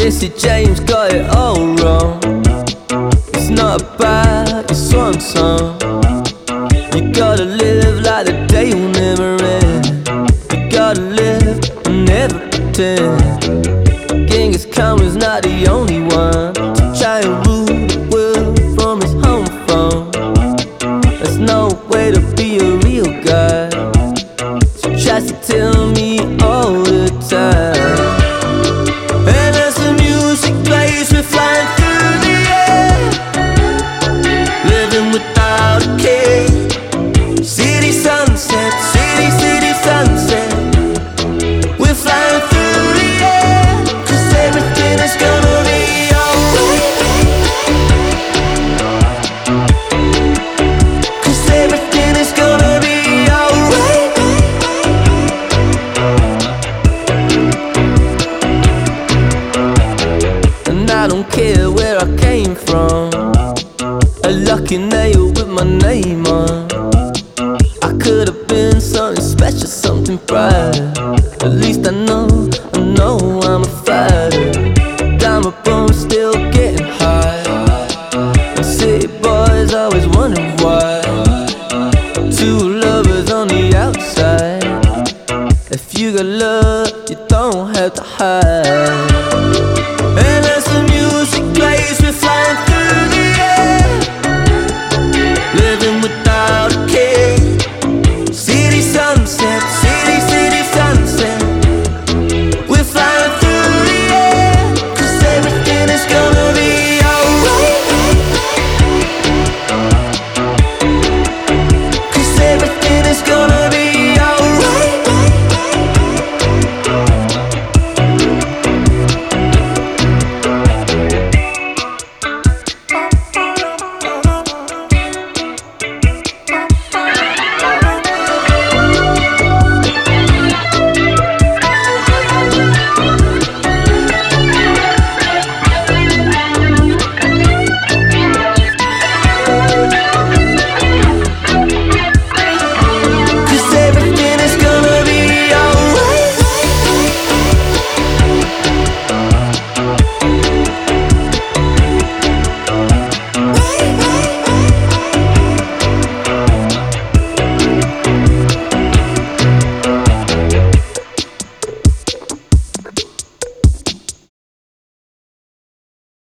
Missy James got it all wrong. It's not about your swan song. You gotta live like the day will never end. You gotta live and never pretend. Genghis Khan was not the only one to try and rule the world from his home phone. There's no way to be a real guy. She tries to tell me all the time. And as the music plays, we're flying through the air, living without a care. City sunset, city sunset. We're flying through the air, 'cause everything is gonna be alright. 'Cause everything is gonna be alright. And I don't care where I came from, a lucky nail with my name on. I could have been something special, something bright. At least I know I'm a fighter. Diamond bum still getting high. And city boys always wondering why. Two lovers on the outside. If you got love, you don't have to hide. And as the music plays, we're flying through the air, living without a care. City sunset, city sunset. We're flying through the air, 'cause everything is gonna be alright. 'Cause everything is gonna